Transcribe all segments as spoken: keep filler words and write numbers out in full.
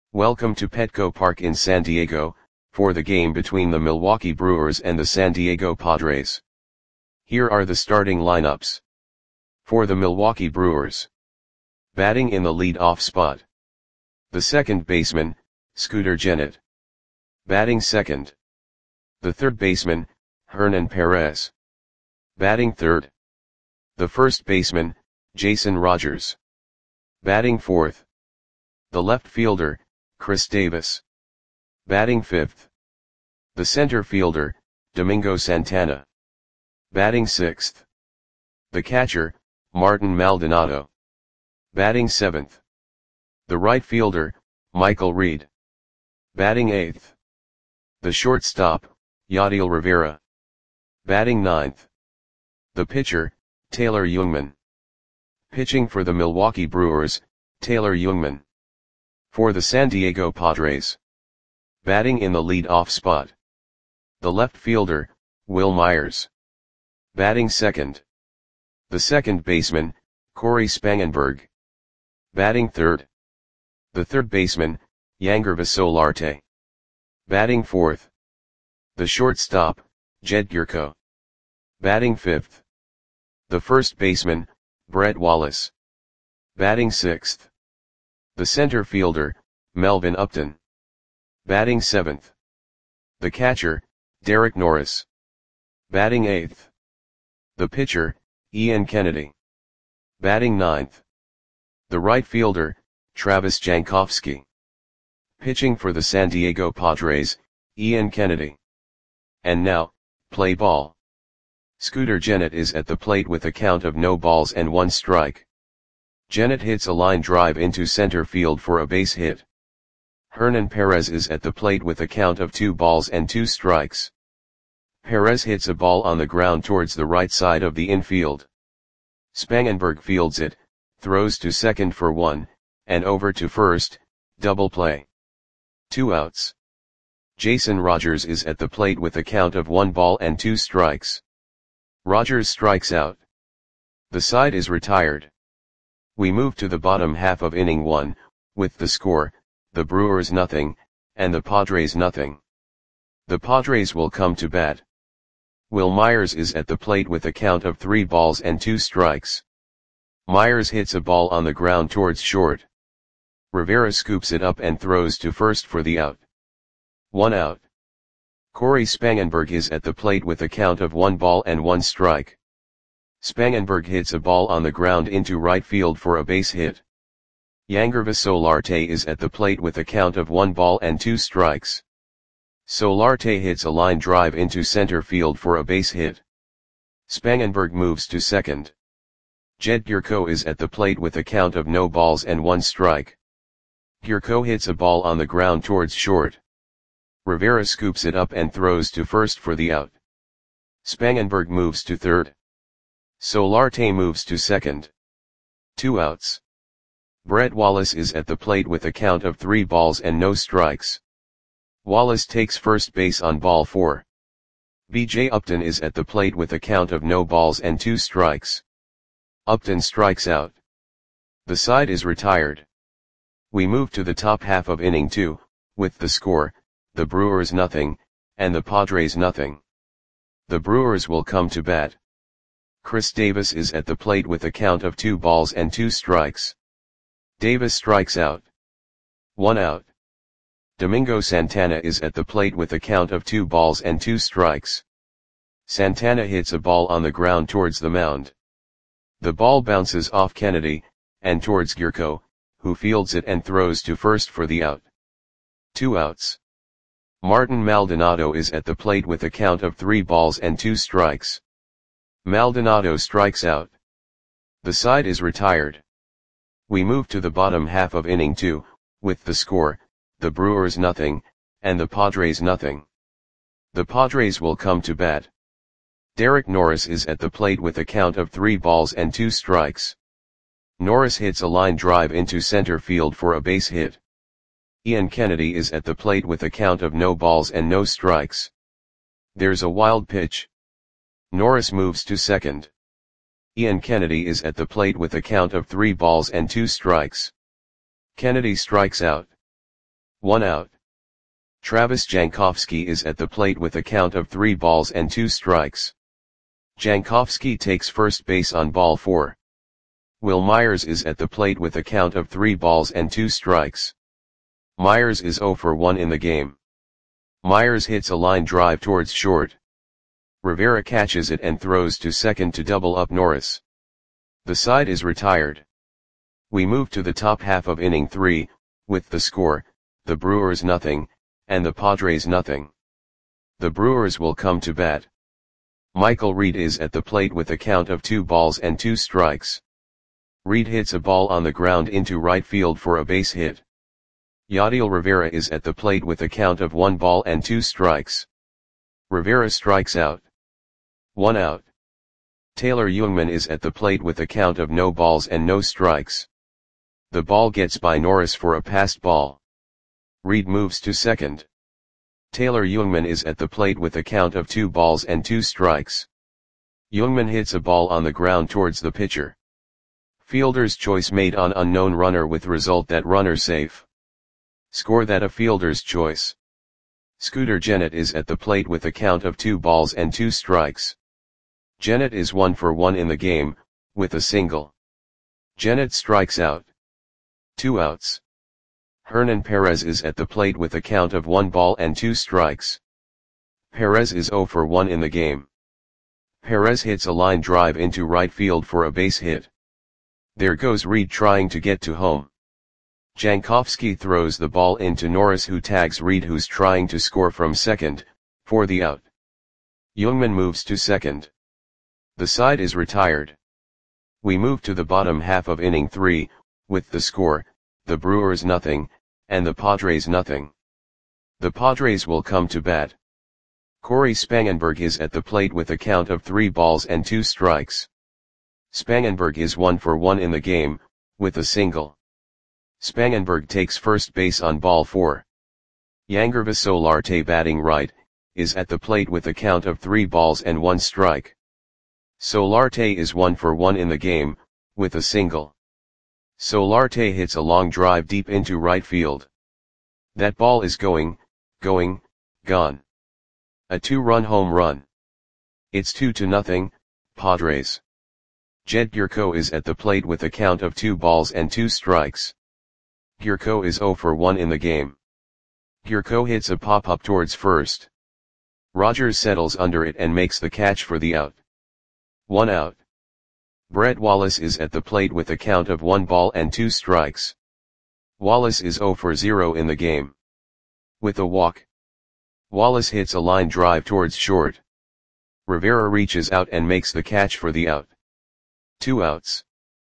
Welcome to Petco Park in San Diego, for the game between the Milwaukee Brewers and the San Diego Padres. Here are the starting lineups. For the Milwaukee Brewers. Batting in the lead-off spot. The second baseman, Scooter Gennett. Batting second. The third baseman, Hernan Perez. Batting third. The first baseman, Jason Rogers. Batting fourth. The left fielder, Chris Davis. Batting fifth. The center fielder, Domingo Santana. Batting sixth. The catcher, Martin Maldonado. Batting seventh. The right fielder, Michael Reed. Batting eighth. The shortstop, Yadiel Rivera. Batting ninth. The pitcher, Taylor Jungmann. Pitching for the Milwaukee Brewers, Taylor Jungmann. For the San Diego Padres. Batting in the lead-off spot. The left fielder, Wil Myers. Batting second. The second baseman, Cory Spangenberg. Batting third. The third baseman, Yangervis Solarte. Batting fourth. The shortstop, Jed Gyorko. Batting fifth. The first baseman, Brett Wallace. Batting sixth. The center fielder, Melvin Upton. Batting seventh. The catcher, Derek Norris. Batting eighth. The pitcher, Ian Kennedy. Batting ninth. The right fielder, Travis Jankowski. Pitching for the San Diego Padres, Ian Kennedy. And now, play ball. Scooter Gennett is at the plate with a count of no balls and one strike. Gennett hits a line drive into center field for a base hit. Hernan Perez is at the plate with a count of two balls and two strikes. Perez hits a ball on the ground towards the right side of the infield. Spangenberg fields it, throws to second for one, and over to first, double play. Two outs. Jason Rogers is at the plate with a count of one ball and two strikes. Rogers strikes out. The side is retired. We move to the bottom half of inning one, with the score, the Brewers nothing, and the Padres nothing. The Padres will come to bat. Wil Myers is at the plate with a count of three balls and two strikes. Myers hits a ball on the ground towards short. Rivera scoops it up and throws to first for the out. One out. Cory Spangenberg is at the plate with a count of one ball and one strike. Spangenberg hits a ball on the ground into right field for a base hit. Yangervis Solarte is at the plate with a count of one ball and two strikes. Solarte hits a line drive into center field for a base hit. Spangenberg moves to second. Jed Gyorko is at the plate with a count of no balls and one strike. Gyorko hits a ball on the ground towards short. Rivera scoops it up and throws to first for the out. Spangenberg moves to third. Solarte moves to second. Two outs. Brett Wallace is at the plate with a count of three balls and no strikes. Wallace takes first base on ball four. B J Upton is at the plate with a count of no balls and two strikes. Upton strikes out. The side is retired. We move to the top half of inning two, with the score, the Brewers nothing, and the Padres nothing. The Brewers will come to bat. Chris Davis is at the plate with a count of two balls and two strikes. Davis strikes out. One out. Domingo Santana is at the plate with a count of two balls and two strikes. Santana hits a ball on the ground towards the mound. The ball bounces off Kennedy, and towards Gyorko, who fields it and throws to first for the out. Two outs. Martin Maldonado is at the plate with a count of three balls and two strikes. Maldonado strikes out. The side is retired. We move to the bottom half of inning two, with the score, the Brewers nothing, and the Padres nothing. The Padres will come to bat. Derek Norris is at the plate with a count of three balls and two strikes. Norris hits a line drive into center field for a base hit. Ian Kennedy is at the plate with a count of no balls and no strikes. There's a wild pitch. Norris moves to second. Ian Kennedy is at the plate with a count of three balls and two strikes. Kennedy strikes out. one out. Travis Jankowski is at the plate with a count of three balls and two strikes. Jankowski takes first base on ball four. Will Myers is at the plate with a count of three balls and two strikes. Myers is zero for one in the game. Myers hits a line drive towards short. Rivera catches it and throws to second to double up Norris. The side is retired. We move to the top half of inning three, with the score, the Brewers nothing, and the Padres nothing. The Brewers will come to bat. Michael Reed is at the plate with a count of two balls and two strikes. Reed hits a ball on the ground into right field for a base hit. Yadiel Rivera is at the plate with a count of one ball and two strikes. Rivera strikes out. One out. Taylor Jungmann is at the plate with a count of no balls and no strikes. The ball gets by Norris for a passed ball. Reed moves to second. Taylor Jungmann is at the plate with a count of two balls and two strikes. Jungmann hits a ball on the ground towards the pitcher. Fielder's choice made on unknown runner with result that runner safe. Score that a fielder's choice. Scooter Gennett is at the plate with a count of two balls and two strikes. Gennett is one for one in the game, with a single. Gennett strikes out. Two outs. Hernan Perez is at the plate with a count of one ball and two strikes. Perez is zero for one in the game. Perez hits a line drive into right field for a base hit. There goes Reed trying to get to home. Jankowski throws the ball into Norris, who tags Reed, who's trying to score from second, for the out. Jungmann moves to second. The side is retired. We move to the bottom half of inning three, with the score, the Brewers nothing, and the Padres nothing. The Padres will come to bat. Corey Spangenberg is at the plate with a count of three balls and two strikes. Spangenberg is one for one in the game, with a single. Spangenberg takes first base on ball four. Yangervis Solarte, batting right, is at the plate with a count of three balls and one strike. Solarte is one for one in the game, with a single. Solarte hits a long drive deep into right field. That ball is going, going, gone. A two-run home run. It's two to nothing, Padres. Jed Gyorko is at the plate with a count of two balls and two strikes. Gyorko is zero for one in the game. Gyorko hits a pop-up towards first. Rogers settles under it and makes the catch for the out. One out. Brett Wallace is at the plate with a count of one ball and two strikes. Wallace is zero for zero in the game. With a walk. Wallace hits a line drive towards short. Rivera reaches out and makes the catch for the out. Two outs.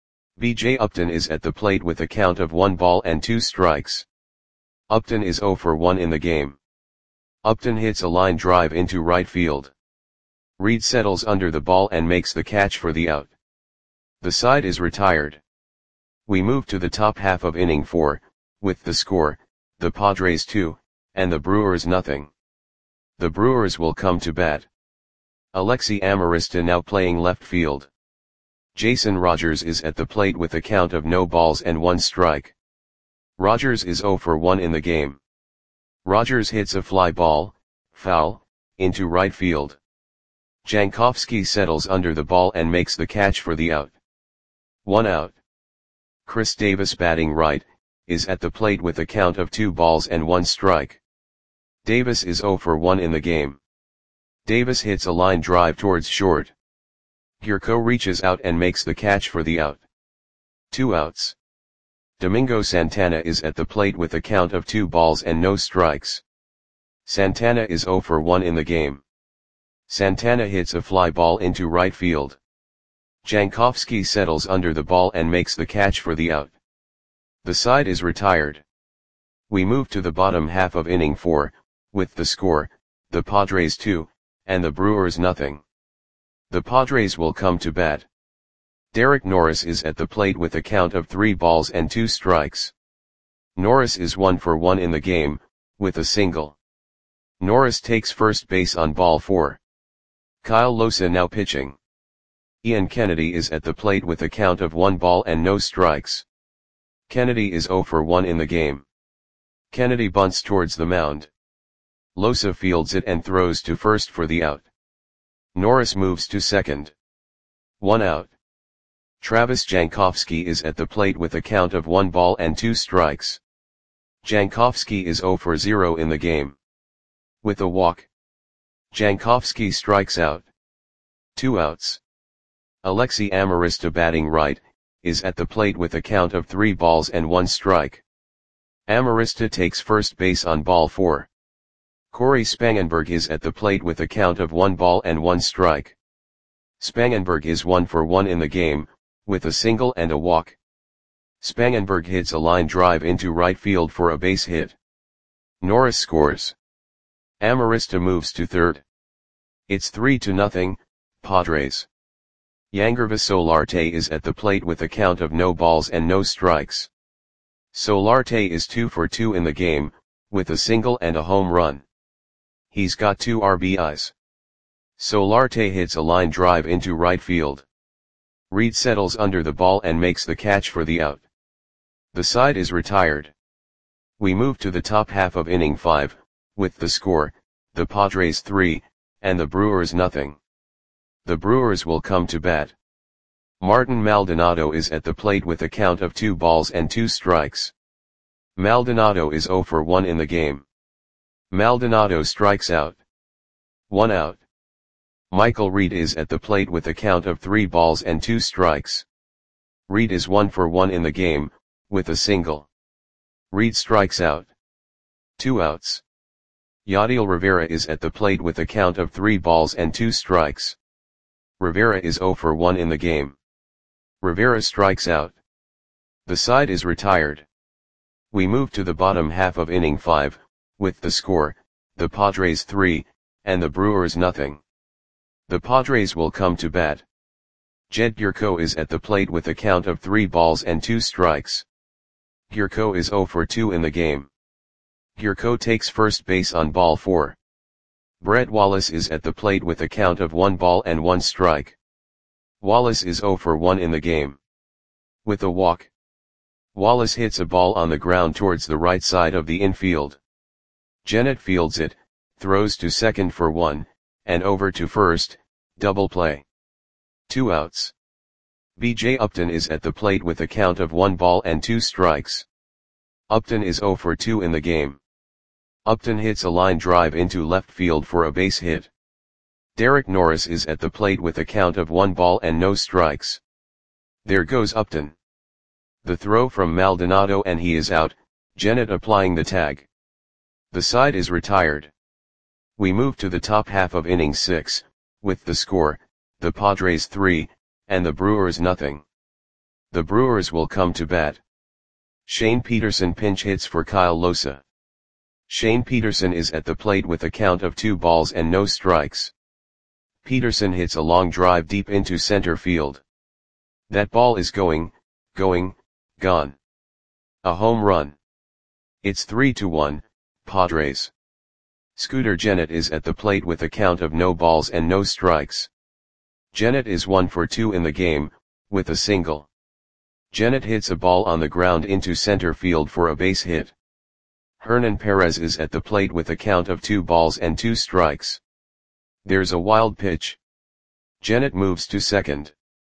B J Upton is at the plate with a count of one ball and two strikes. Upton is zero for one in the game. Upton hits a line drive into right field. Reed settles under the ball and makes the catch for the out. The side is retired. We move to the top half of inning four, with the score, the Padres two, and the Brewers nothing. The Brewers will come to bat. Alexi Amarista now playing left field. Jason Rogers is at the plate with a count of no balls and one strike. Rogers is zero for one in the game. Rogers hits a fly ball, foul, into right field. Jankowski settles under the ball and makes the catch for the out. One out. Chris Davis, batting right, is at the plate with a count of two balls and one strike. Davis is zero for one in the game. Davis hits a line drive towards short. Gyorko reaches out and makes the catch for the out. Two outs. Domingo Santana is at the plate with a count of two balls and no strikes. Santana is zero for one in the game. Santana hits a fly ball into right field. Jankowski settles under the ball and makes the catch for the out. The side is retired. We move to the bottom half of inning four, with the score, the Padres two, and the Brewers nothing. The Padres will come to bat. Derek Norris is at the plate with a count of three balls and two strikes. Norris is one for one in the game, with a single. Norris takes first base on ball four. Kyle Losa now pitching. Ian Kennedy is at the plate with a count of one ball and no strikes. Kennedy is zero for one in the game. Kennedy bunts towards the mound. Losa fields it and throws to first for the out. Norris moves to second. One out. Travis Jankowski is at the plate with a count of one ball and two strikes. Jankowski is zero for zero in the game. With a walk, Jankowski strikes out. Two outs. Alexi Amarista, batting right, is at the plate with a count of three balls and one strike. Amarista takes first base on ball four. Corey Spangenberg is at the plate with a count of one ball and one strike. Spangenberg is one for one in the game, with a single and a walk. Spangenberg hits a line drive into right field for a base hit. Norris scores. Amarista moves to third. It's three to nothing, Padres. Yangervis Solarte is at the plate with a count of no balls and no strikes. Solarte is two for two in the game, with a single and a home run. He's got two R B Is. Solarte hits a line drive into right field. Reed settles under the ball and makes the catch for the out. The side is retired. We move to the top half of inning five, with the score, the Padres three, and the Brewers nothing. The Brewers will come to bat. Martin Maldonado is at the plate with a count of two balls and two strikes. Maldonado is zero for one in the game. Maldonado strikes out. One out. Michael Reed is at the plate with a count of three balls and two strikes. Reed is one for one in the game, with a single. Reed strikes out. Two outs. Yadiel Rivera is at the plate with a count of three balls and two strikes. Rivera is zero for one in the game. Rivera strikes out. The side is retired. We move to the bottom half of inning five, with the score, the Padres three, and the Brewers nothing. The Padres will come to bat. Jed Gurko is at the plate with a count of three balls and two strikes. Gurko is zero for two in the game. Gurko takes first base on ball four. Brett Wallace is at the plate with a count of one ball and one strike. Wallace is zero for one in the game. With a walk, Wallace hits a ball on the ground towards the right side of the infield. Jennett fields it, throws to second for one, and over to first, double play. Two outs. B J Upton is at the plate with a count of one ball and two strikes. Upton is zero for two in the game. Upton hits a line drive into left field for a base hit. Derek Norris is at the plate with a count of one ball and no strikes. There goes Upton. The throw from Maldonado and he is out, Jennett applying the tag. The side is retired. We move to the top half of inning six, with the score, the Padres three, and the Brewers nothing. The Brewers will come to bat. Shane Peterson pinch hits for Kyle Losa. Shane Peterson is at the plate with a count of two balls and no strikes. Peterson hits a long drive deep into center field. That ball is going, going, gone. A home run. It's three to one, Padres. Scooter Jennett is at the plate with a count of no balls and no strikes. Jennett is one for two in the game, with a single. Jennett hits a ball on the ground into center field for a base hit. Hernan Perez is at the plate with a count of two balls and two strikes. There's a wild pitch. Jennett moves to second.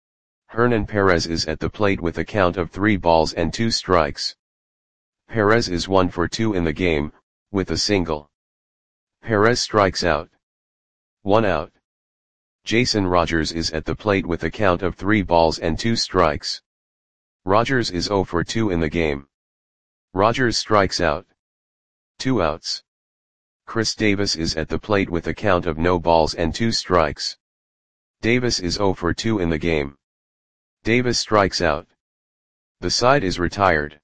Hernan Perez is at the plate with a count of three balls and two strikes. Perez is one for two in the game, with a single. Perez strikes out. One out. Jason Rogers is at the plate with a count of three balls and two strikes. Rogers is zero for two in the game. Rogers strikes out. Two outs. Chris Davis is at the plate with a count of no balls and two strikes. Davis is zero for two in the game. Davis strikes out. The side is retired.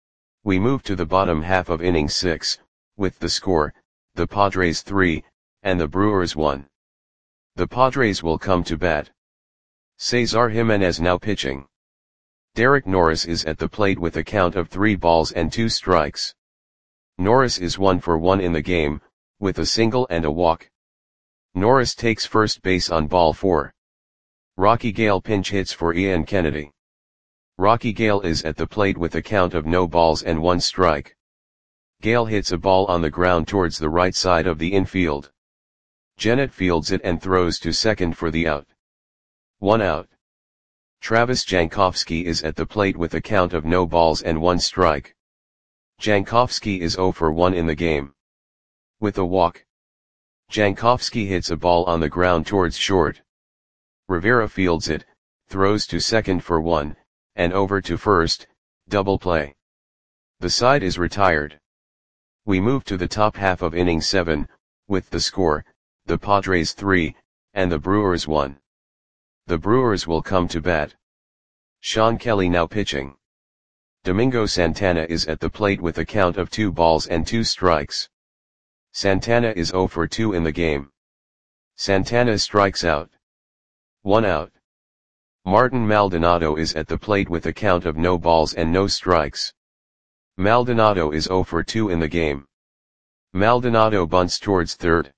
We move to the bottom half of inning six, with the score, the Padres three, and the Brewers one. The Padres will come to bat. Cesar Jimenez now pitching. Derek Norris is at the plate with a count of three balls and two strikes. Norris is one for one in the game, with a single and a walk. Norris takes first base on ball four. Rocky Gale pinch hits for Ian Kennedy. Rocky Gale is at the plate with a count of no balls and one strike. Gale hits a ball on the ground towards the right side of the infield. Jennett fields it and throws to second for the out. One out. Travis Jankowski is at the plate with a count of no balls and one strike. Jankowski is zero for one in the game. With a walk. Jankowski hits a ball on the ground towards short. Rivera fields it, throws to second for one, and over to first, double play. The side is retired. We move to the top half of inning seven, with the score, the Padres three, and the Brewers one. The Brewers will come to bat. Sean Kelly now pitching. Domingo Santana is at the plate with a count of two balls and two strikes. Santana is zero for two in the game. Santana strikes out. One out. Martin Maldonado is at the plate with a count of no balls and no strikes. Maldonado is zero for two in the game. Maldonado bunts towards third.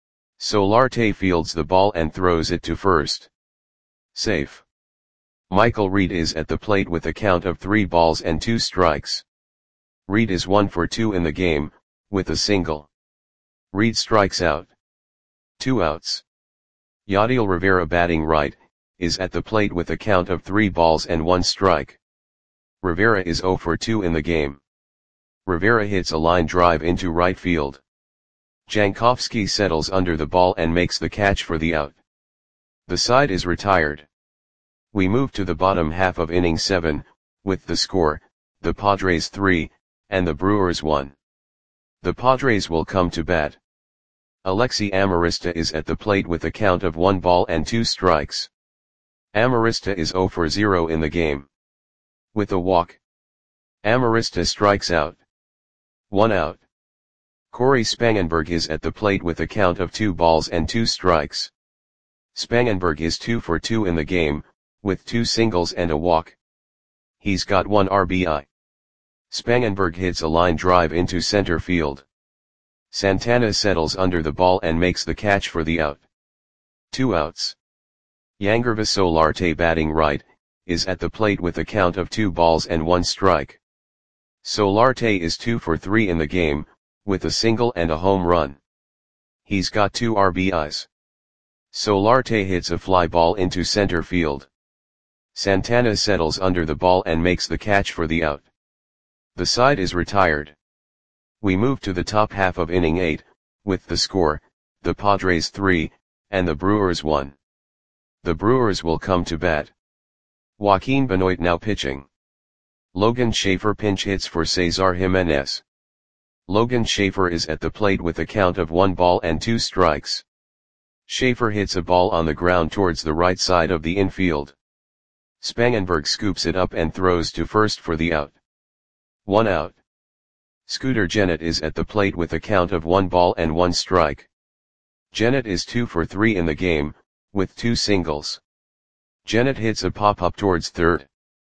Solarte fields the ball and throws it to first. Safe. Michael Reed is at the plate with a count of three balls and two strikes. Reed is one for two in the game, with a single. Reed strikes out. Two outs. Yadiel Rivera batting right, is at the plate with a count of three balls and one strike. Rivera is zero for two in the game. Rivera hits a line drive into right field. Jankowski settles under the ball and makes the catch for the out. The side is retired. We move to the bottom half of inning seven, with the score, the Padres three, and the Brewers one. The Padres will come to bat. Alexi Amarista is at the plate with a count of one ball and two strikes. Amarista is zero for zero in the game. With a walk. Amarista strikes out. One out. Corey Spangenberg is at the plate with a count of two balls and two strikes. Spangenberg is two for two in the game, with two singles and a walk. He's got one R B I. Spangenberg hits a line drive into center field. Santana settles under the ball and makes the catch for the out. Two outs. Yangervis Solarte batting right, is at the plate with a count of two balls and one strike. Solarte is two for three in the game, with a single and a home run. He's got two R B Is. Solarte hits a fly ball into center field. Santana settles under the ball and makes the catch for the out. The side is retired. We move to the top half of inning eight, with the score, the Padres three, and the Brewers one. The Brewers will come to bat. Joaquin Benoit now pitching. Logan Schaefer pinch hits for Cesar Jimenez. Logan Schaefer is at the plate with a count of one ball and two strikes. Schaefer hits a ball on the ground towards the right side of the infield. Spangenberg scoops it up and throws to first for the out. One out. Scooter Jennett is at the plate with a count of one ball and one strike. Jennett is two for three in the game, with two singles. Jennett hits a pop-up towards third.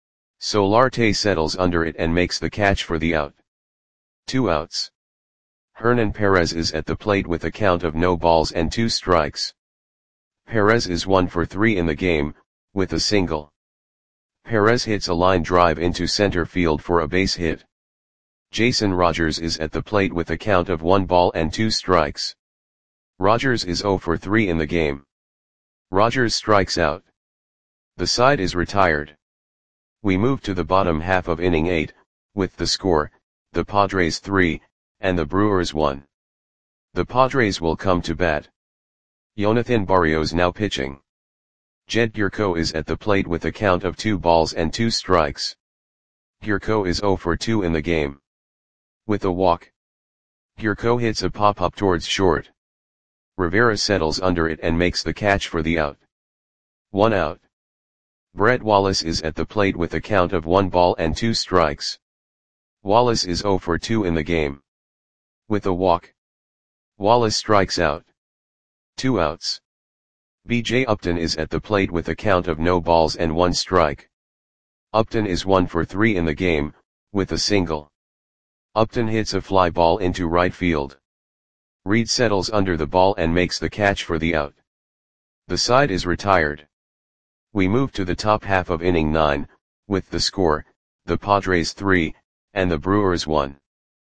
Solarte settles under it and makes the catch for the out. Two outs. Hernan Perez is at the plate with a count of no balls and two strikes. Perez is one for three in the game, with a single. Perez hits a line drive into center field for a base hit. Jason Rogers is at the plate with a count of one ball and two strikes. Rogers is zero for three in the game. Rogers strikes out. The side is retired. We move to the bottom half of inning eight, with the score, the Padres three, and the Brewers one. The Padres will come to bat. Jonathan Barrios now pitching. Jed Gurko is at the plate with a count of two balls and two strikes. Gurko is zero for two in the game. With a walk. Gurko hits a pop-up towards short. Rivera settles under it and makes the catch for the out. One out. Brett Wallace is at the plate with a count of one ball and two strikes. Wallace is zero for two in the game. With a walk. Wallace strikes out. Two outs. B J Upton is at the plate with a count of no balls and one strike. Upton is one for three in the game, with a single. Upton hits a fly ball into right field. Reed settles under the ball and makes the catch for the out. The side is retired. We move to the top half of inning nine, with the score, the Padres three, and the Brewers one.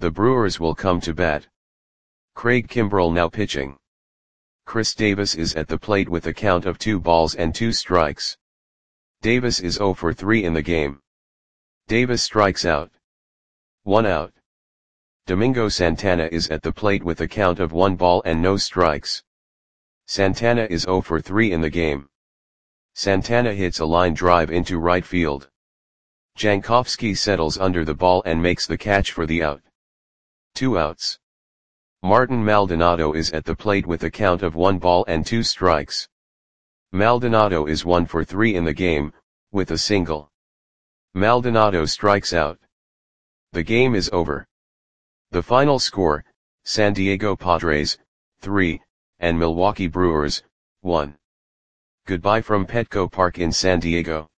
The Brewers will come to bat. Craig Kimbrel now pitching. Chris Davis is at the plate with a count of two balls and two strikes. Davis is zero for three in the game. Davis strikes out. One out. Domingo Santana is at the plate with a count of one ball and no strikes. Santana is zero for three in the game. Santana hits a line drive into right field. Jankowski settles under the ball and makes the catch for the out. Two outs. Martin Maldonado is at the plate with a count of one ball and two strikes. Maldonado is one for three in the game, with a single. Maldonado strikes out. The game is over. The final score, San Diego Padres, three, and Milwaukee Brewers, one. Goodbye from Petco Park in San Diego.